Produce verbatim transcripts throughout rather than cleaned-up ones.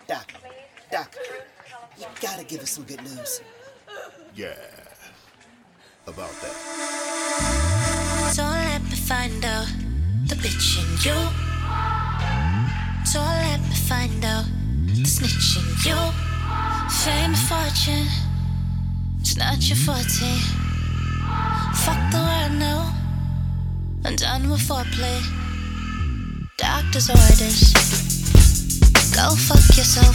Doc, Doc, you gotta give us some good news. Yeah, about that. Don't let me find out the bitch in you. Don't let me find out the snitch in you. Fame and fortune, it's not your forte. Fuck the world now, I'm done with foreplay. Doctor's orders, go fuck yourself.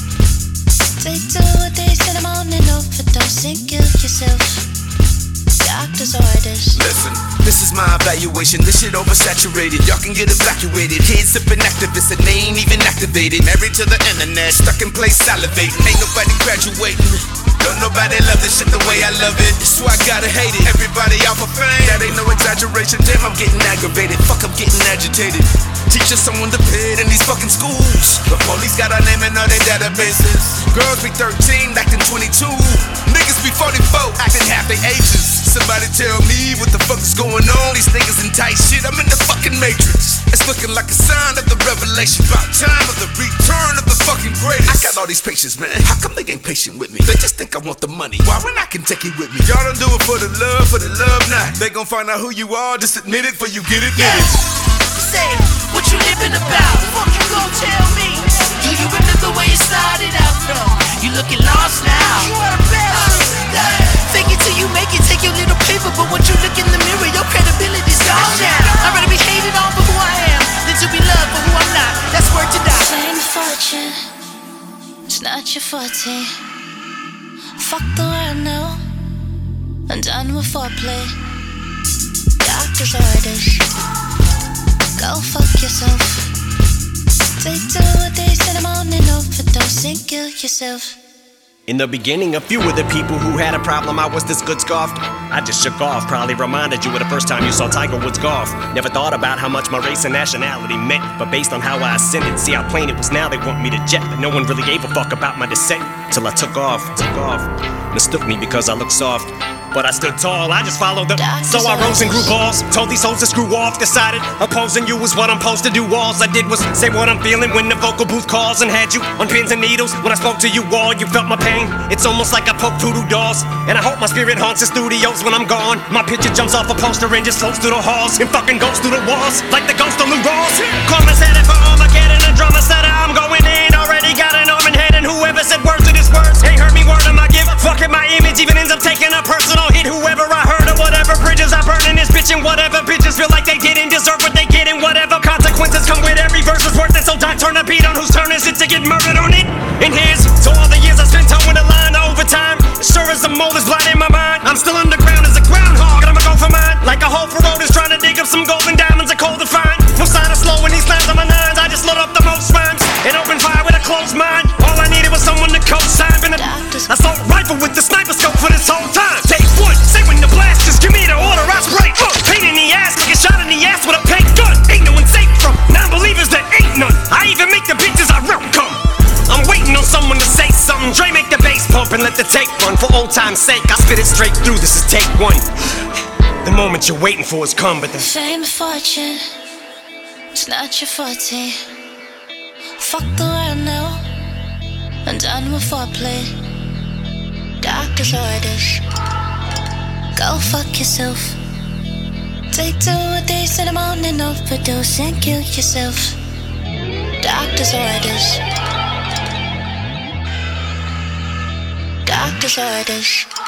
Take two a days in the morning, overdose and kill yourself. Doctor's orders. Listen, this is my evaluation. This shit oversaturated. Y'all can get evacuated. Kids sipping activists and they ain't even activated. Married to the internet, stuck in place salivating. Ain't nobody graduating. Don't nobody love this shit the way I love it. That's why I gotta hate it. Everybody off of fame. That ain't no exaggeration. Damn, I'm getting aggravated. Fuck, I'm getting agitated. Teach us someone to pay in these fucking schools. The police got our name in all their databases. Girls be thirteen, acting twenty-two. Niggas be forty-four, acting half their ages. Somebody tell me what the fuck is going on. These niggas in tight shit, I'm in the fucking matrix. It's looking like a sign of the revelation. About time of the return of the fucking greatest. I got all these patients, man. How come they ain't patient with me? They just think I want the money. Why when I can take it with me? Y'all don't do it for the love, for the love not. They gon' find out who you are, just admit it for you get it, get it. Say, what you living about? Fuck you gon' tell me? Do you remember where you started out from? You looking lost now. You are a bastard. Fake it till you make it, take your little paper. But once you look in the mirror, your credibility's gone down. I'd rather be hated on for who I am than to be loved for who I'm not. That's word to die. Fame and fortune, it's not your forte. Fuck the world now, I'm done with foreplay. Doctor's orders, go fuck yourself. Take two a days in the morning, overdose and kill yourself. In the beginning, a few of the people who had a problem I was this good scoffed. I just shook off, probably reminded you of the first time you saw Tiger Woods golf. Never thought about how much my race and nationality meant, but based on how I ascended, see how plain it was now they want me to jet. But no one really gave a fuck about my descent, till I took off, took off. Mistook me because I looked soft, but I stood tall, I just followed them. So I rose and grew balls, told these hoes to screw off. Decided opposing you was what I'm supposed to do. All I did was say what I'm feeling when the vocal booth calls, and had you on pins and needles. When I spoke to you all, you felt my pain. It's almost like I poke voodoo dolls, and I hope my spirit haunts the studios when I'm gone. My picture jumps off a poster and just floats through the halls, and fucking goes through the walls like the ghost of Lou Rawls. Karma's headed for Armageddon, a drama setter, I'm going in. Already got an arm in head, and whoever said words to this words ain't heard me word of my give. Fuck it, my image even ends up taking a personal hit. Whoever I heard of, whatever bridges I burn in this bitch, and whatever bitches feel like they didn't deserve what they get, and whatever consequences come with every verse is worth it. So Doc, turn the beat on. Whose turn is it to get murdered on it? And here's to all the years I spent towing the line of overtime. As sure as the mold is blind in my mind, I'm still underground as a groundhog, and I'ma go for mine. Like a hole for road is trying to dig up some golden diamonds, are cold to find. No sign of slowing these lines on my nines. I just load up the most rhymes and open fire with a closed mind. All I needed was someone to co-sign. Been a assault rifle with the sniper scope for this whole time. Take one, say when the blast, just give me the order, I spray. Uh, pain in the ass, like a shot in the ass with a paint gun. Ain't no one safe from non-believers, there ain't none. I even make the bitches I run come. I'm waiting on someone to say something. Dre make the bass pump and let the tape run. For old time's sake, I spit it straight through, this is take one. The moment you're waiting for has come, but the fame and fortune, it's not your forte. Fuck the world now, I'm done with foreplay. Doctor's orders, go fuck yourself. Take two a days in the morning, overdose and kill yourself. Doctor's orders, doctor's orders.